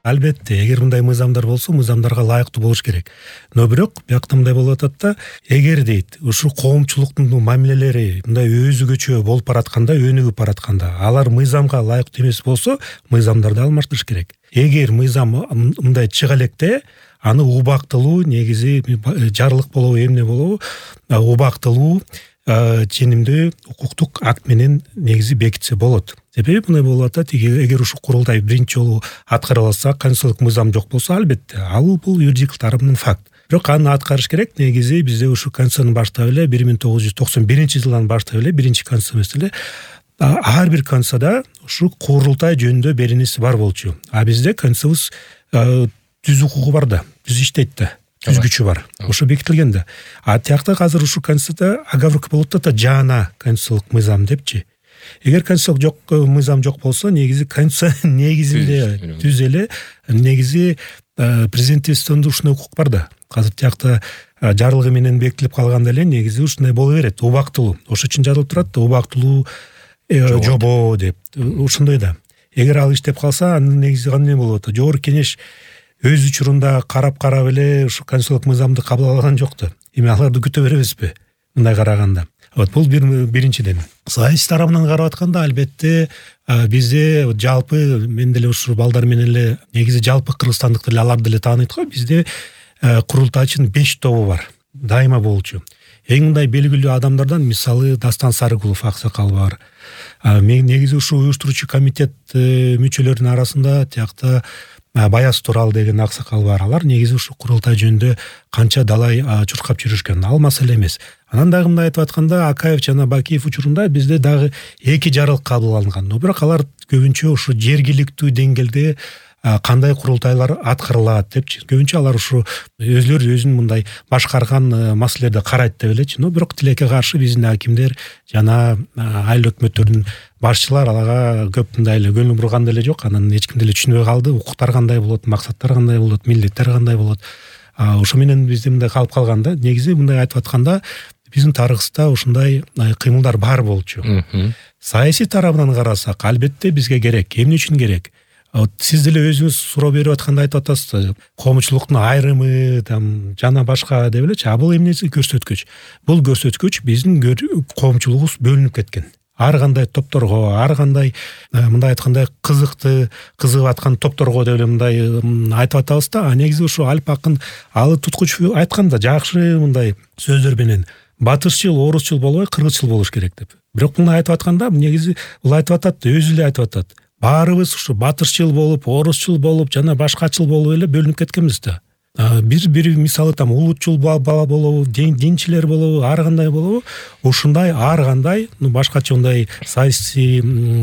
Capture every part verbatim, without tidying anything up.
Албетте, эгер мындай мыйзамдар болсо, мыйзамдарга ылайыктуу болуш керек. Но бирок биякта мындай болуп атат да, эгер дейт, ушу коомчулуктун мамилелери мындай өзүгөчө болуп баратканда, өнүгүп баратканда, алар мыйзамга ылайыктуу эмес болсо, мыйзамдарды алмаштырыш керек. Эгер мыйзам мындай чыга электе, аны убактылуу, негизи жарлык болобу, эмне болобу, убактылуу, ченемдүү укуктук акт менен негизи бекитсе болот. Себеби мындай болуп атат, эгер ушу курултай биринчи жолу аткарылса, конституциялык мыйзам жок болсо, албетте, ал бул юридик тарабынан факт. Бирок аны аткарыш керек. Негизи бизде ушу конституцияны баштап эле бир миң тогуз жүз токсон биринчи жылдан баштап эле, биринчи конституция эмес эле, ар бир конституцияда ушу курултай жөнүндө беренеси бар болчу. А бизде конституция түз укугу бар да, түз иштейт да. Түз күчү бар. Ошо бекитилген да. А тиякта азыр ушу конституцияда оговорка болуп атат, жана конституциялык мыйзам депчи. Эгер конституциялык жок мыйзам жок болсо, негизи конституция негизинде түз эле, негизи президенттин ушундай укук бар да. Азыр тиякта жарлыгы менен бекитилип калганда эле негизи ушундай боло берет, убактылуу. Ошо үчүн жазылып турат да, убактылуу жобо деп. Ушундай да. Эгер ал иштеп калса, анын негизи кандай болот? Жогорку Кеңеш өз учурунда карап-карап эле ушу конституциялык мыйзамды кабыл алган жок да. Эми аларды күтө беребизби? Мындай караганда. Вот бул бир биринчиден. Саясий тарабынан карап атканда, албетте, бизде жалпы мен деле ушу балдар менен эле негизи жалпы кыргызстандыктар эле аларды деле тааныйт го. Бизде курултайчынын беш тобу бар. Дайыма болчу. Эң мындай белгилүү адамдардан мисалы Дастан Сарыгулов аксакал бар. Негизи ушу уюштуруучу комитет мүчөлөрүнүн арасында тиякта Баяз Турал деген аксакал бар. Алар негизи ушу курултай жөнүндө канча далай чуркап жүрүшкөн. Ал маселе эмес. Анан дагы мындай айтып атканда, Акаев жана Бакиев учурунда бизде дагы эки жарлык кабыл алынган. Но бирок алар көбүнчө ушу жергиликтүү деңгээлде кандай курултайлар аткарылат депчи. Көбүнчө алар ушу өзлөрү өзүнүн мындай башкарган маселелерди карайт деп элечи. Но бирок тилекке каршы биздин акимдер жана айыл өкмөттөрдүн башчылар алага көп мындай эле көңүл бурган деле жок. Анан эч ким деле түшүнбөй калды. Укуктар кандай болот, максаттар кандай болот, милдеттер кандай болот. Ошо менен бизде мындай калып калганда, негизи мындай айтып атканда, биздин тарыхыбызда ушундай кыймылдар бар болчу. Саясий тарабынан карасак, албетте бизге керек. Эмне үчүн керек? Сиз деле өзүңүз суроо берип атканда айтып атасыз, коомчулуктун айрымы, там жана башка деп элечи. А бул эмнеси көрсөткүч? Бул көрсөткүч биздин коомчулугубуз бөлүнүп кеткен. Ар кандай топторго, ар кандай мындай айткандай кызыкты, кызыгып аткан топторго деп эле мындай айтып атабыз да. А негизи ушу Алп Акын алы туткуч айтканда жакшы мындай сөздөр менен батышчыл, орусчул болбой, кыргызчыл болуш керек деп. Бирок муну айтып атканда, негизи бул айтып атат, өзү эле айтып атат. Баарыбыз ушу батышчыл болуп, орусчул болуп, жана башкачыл болуп эле бөлүнүп кеткенбиз да. Бир бир мисалы там улутчул бала болобу, динчилер болобу, ар кандай болобу, ушундай ар кандай, ну башкача мындай саясий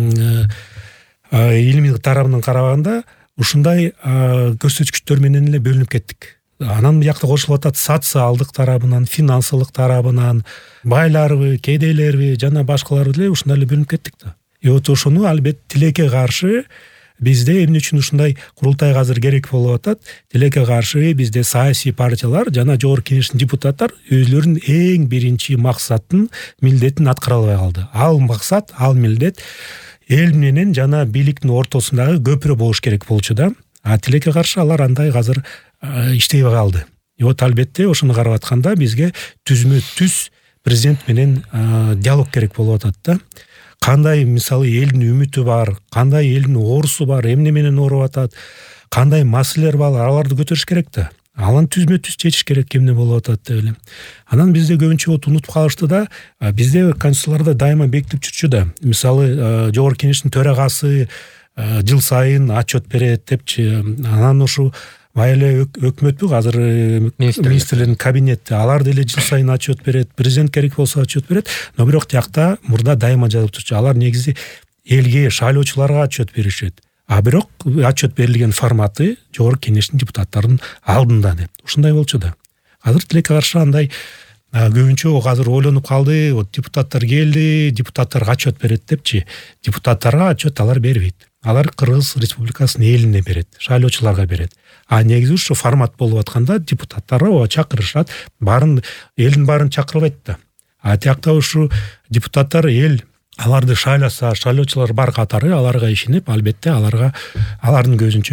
илимий тарабынан караганда, ушундай көрсөткүчтөр менен эле бөлүнүп кеттик. Анан биякта кошулуп атат социалдык тарабынан, финансылык тарабынан, байларбы, кедейлерби жана башкалар деле ушундай эле бөлүнүп кеттик да. И вот ошону албетте тилекке каршы бизде эмне үчүн ушундай курултай азыр керек болуп атат? Тилекке каршы бизде саясий партиялар жана Жогорку Кеңештин депутаттар өзлөрүнүн эң биринчи максатын, милдетин аткара албай калды. Ал максат, ал милдет эл менен жана бийликтин ортосундагы көпүрө болуш керек болчу да. А тилекке каршы алар андай азыр иштебей калды. И вот албетте ошону карап атканда бизге түзмө түз президент менен диалог керек болуп атат да. Кандай мисалы элдин үмүтү бар, кандай элдин оорусу бар, эмне менен ооруп атат, кандай маселелер бар, аларды көтөрүш керек да. Алан түзмө түз чечиш керек, эмне болуп атат деп эле. Анан бизде көбүнчө унутуп калышты да, бизде конституцияларда дайыма бекитип жүрчү да. Мисалы Жогорку Кеңештин төрагасы жыл сайын отчет берет депчи. Анан ушу бай эле өкмөтпү азыр министрлердин кабинети, алар деле жыл сайын отчет берет, президент керек болсо отчет берет. Но бирок тиякта мурда дайыма жазылып турчу. Алар негизи элге, шайлоочуларга отчет беришет. А бирок отчет берилген форматы Жогорку Кеңештин депутаттарынын алдында деп. Ушундай болчу да. Азыр тилекке каршы андай көбүнчө азыр ойлонуп калды, вот депутаттар келди, депутаттарга отчет берет депчи. Депутаттарга отчет алар бербейт. Алар Кыргыз Республикасынын элине берет, шайлоочуларга берет. А негизи ушу формат болуп атканда депутаттарга чакырышат, баарын элдин баарын чакырбайт да. А тиякта ушу депутаттар эл аларды шайласа, шайлоочулар бар катары аларга ишенип, албетте аларга алардын көзүнчө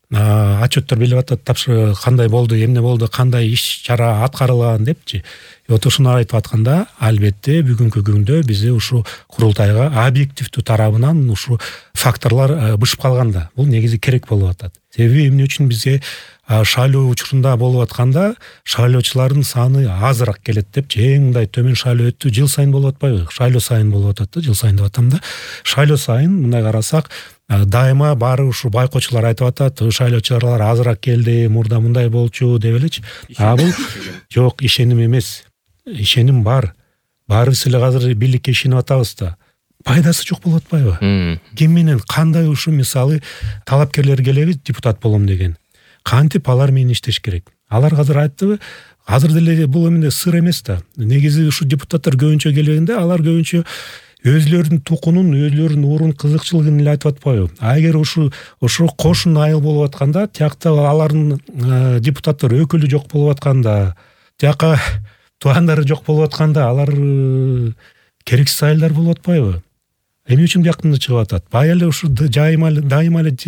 отчеттор берип атат, тапшы кандай болду, эмне болду, кандай иш чара аткарылган депчи. Вот ушуну айтып атканда, албетте бүгүнкү күндө бизде ушу курултайга объективдүү тарабынан ушу факторлор бышып калганда, бул негизи керек болуп атат. Себеби эмне үчүн бизге шайлоо учурунда болуп атканда шайлоочулардын саны азыраак келет депчи, эң мындай төмөн шайлоо өттү, жыл сайын болуп атпайбы? Шайлоо сайын болуп атат да, жыл сайын деп атам да. Шайлоо сайын мындай карасак, дайыма баары ушу байкоочулар айтып атат, шайлоочулар азыраак келди, мурда мындай болчу деп элечи. А бул жок, ишеним эмес. Ишеним бар. Баарыбыз эле азыр бийликке ишенип атабыз да. Пайдасы жок болуп атпайбы? Ким менен кандай ушу мисалы талапкерлер келеби депутат болом деген. Кантип алар менен иштеш керек? Алар азыр айттыбы? Азыр деле бул эмне сыр эмес да. Негизи ушу депутаттар көбүнчө келгенде алар көбүнчө өзлөрүнүн тукунун, өзлөрүнүн уурун кызыкчылыгын эле айтып атпайбы? А эгер ушу ушу кошун айыл болуп атканда, тиякта алардын депутаттар өкүлү жок болуп атканда, тияка туугандары жок болуп атканда, алар керексиз айылдар болуп атпайбы? Эмне үчүн бияктан чыгып атат? Бай эле ушу жайыма дайыма эле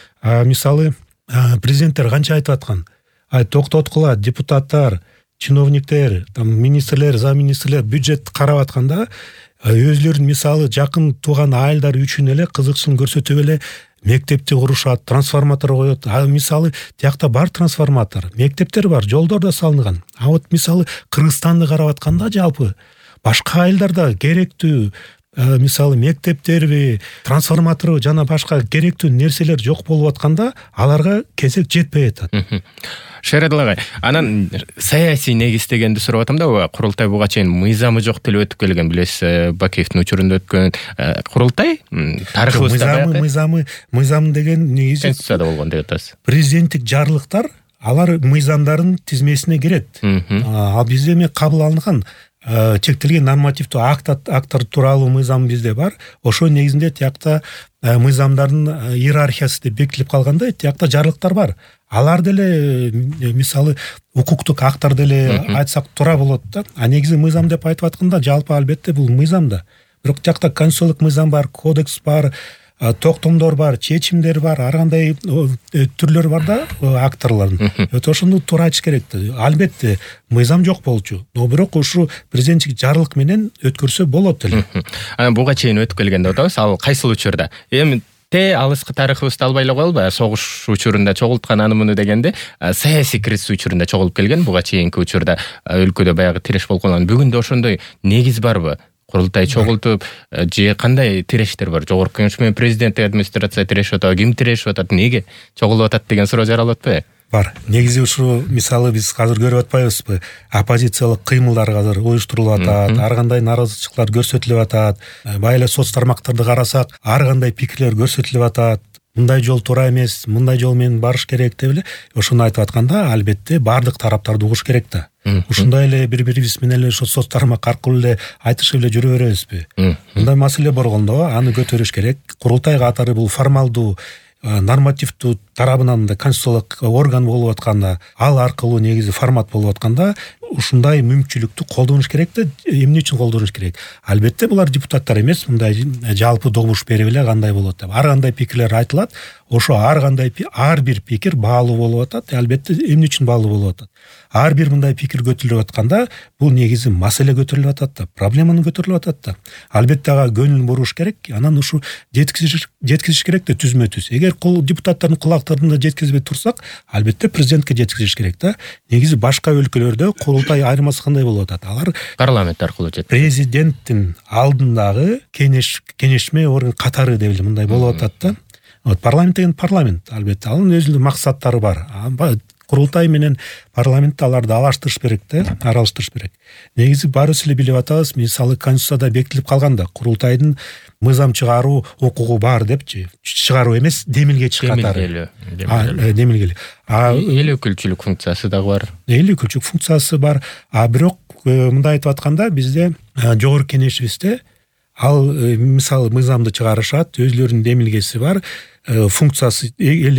мисалы президенттер канча айтып аткан? Ай токтоткула, депутаттар, чиновниктер, там министрлер, замминистрлер бюджет карап атканда, өзлөрүнүн мисалы жакын тууган айылдар үчүн эле кызыкчылык көрсөтүп эле мектепти курушат, трансформатор коет. А мисалы тиякта бар трансформатор, мектептер бар, жолдор да салынган. А вот мисалы Кыргызстанды карап атканда жалпы башка айылдарда керектүү мисалы мектептерби, трансформатору жана башка керектүү нерселер жок болуп атканда, аларга кезек жетпей атат. Шередил агай, анан саясий негиздегенди сурап атам да, курултай буга чейин мыйзамы жок деле өтүп келген, билесиз, Бакеевдин учурунда өткөн курултай тарыхыбызда мыйзамы, мыйзамы, мыйзам деген негизи конституцияда болгон деп атасыз. Президенттик жарлыктар алар мыйзамдардын тизмесине кирет. Ал бизде эме кабыл алынган чектелген нормативдүү акттар тууралуу мыйзам бизде бар. Ошо негизинде тиякта мыйзамдардын иерархиясы деп бекитилип калганда, тиякта жарлыктар бар. Алар деле мисалы укуктук акттар деле айтсак туура болот да. А негизи мыйзам деп айтып атканда, жалпы албетте бул мыйзам да. Бирок тиякта конституциялык мыйзам бар, кодекс бар, токтомдор бар, чечимдер бар, ар кандай түрлөр бар да акттарлардын. Ошону туура айтыш керек да. Албетте мыйзам жок болчу, но бирок ушу президенттик жарлык менен өткөрсө болот эле. Анан буга чейин өтүп келген деп атабыз. Ал кайсыл учурда? Эми те алыскы тарыхыбызды албай эле коелу, согуш учурунда чогулткан аны муну дегенде, саясий кризис учурунда чогулуп келген, буга чейинки учурда өлкөдө баягы тиреш болгон. Бүгүндө ошондой негиз барбы? Курултай чогултуп, же кандай тирештер бар? Жогорку Кеңеш менен президенттик администрация тирешип атат, ким тирешип атат, неге чогулуп атат деген суроо жаралып атпайбы? Бар. Негизи ушу мисалы биз азыр көрүп атпайбызбы? Оппозициялык кыймылдар азыр уюштурулуп атат, ар кандай нааразычылыктар көрсөтүлүп атат. Байла соц тармактарды карасак, ар кандай пикирлер көрсөтүлүп атат. Мындай жол туура эмес, мындай жол менен барыш керек деп эле ошону айтып атканда, албетте бардык тараптарды угуш керек да. Ушундай эле бири-бирибиз менен эле ошо соц тармак аркылуу эле айтышып эле жүрө беребизби? Мындай маселе болгондо аны көтөрүш керек. Курултай катары бул формалдуу нормативдүү тарабынан да конституциялык орган болуп атканда, ал аркылуу негизи формат болуп атканда, ушундай мүмкүнчүлүктү колдонуш керек да. Эмне үчүн колдонуш керек? Албетте булар депутаттар эмес, мындай жалпы добуш берип эле кандай болот деп. Ар кандай пикирлер айтылат, ошо ар кандай ар бир пикир баалуу болуп атат. Албетте эмне үчүн баалуу болуп атат? Ар бир мындай пикир көтөрүлүп атканда, бул негизи маселе көтөрүлүп атат да, проблеманы көтөрүлүп атат да. Албетте ага көңүл буруш керек, анан ушу жеткизиш жеткизиш керек да түзмө-түз. Эгер кол депутаттардын кулактарына жеткизбей турсак, албетте президентке жеткизиш керек да. Негизи башка өлкөлөрдө курултай айырмасы кандай болуп атат? Алар парламент аркылуу жетет. Президенттин алдындагы кеңеш кеңешме орган катары деп эле мындай болуп атат да. Вот парламент деген парламент, албетте анын өзүнүн максаттары бар. Курултай менен парламентти аларды алаштырыш керек да, аралаштырыш керек. Негизи баарыбыз эле билип атабыз, мисалы конституцияда бекитилип калганда, курултайдын мыйзам чыгаруу укугу бар депчи. Чыгаруу эмес, демилге чыгатары. Демилге. А эл өкүлчүлүк функциясы дагы бар. Эл өкүлчүлүк функциясы бар. А бирок мындай айтып атканда, бизде жогорку кеңешибизде ал мисалы мыйзамды чыгарышат, өзлөрүнүн демилгеси бар, функциясы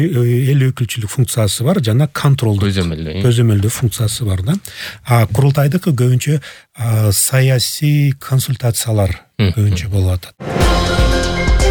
эл өкүлчүлүк функциясы бар, жана контролдуу көзөмөлдөө функциясы бар да. А курултайдыкы көбүнчө саясий консультациялар көбүнчө болуп атат.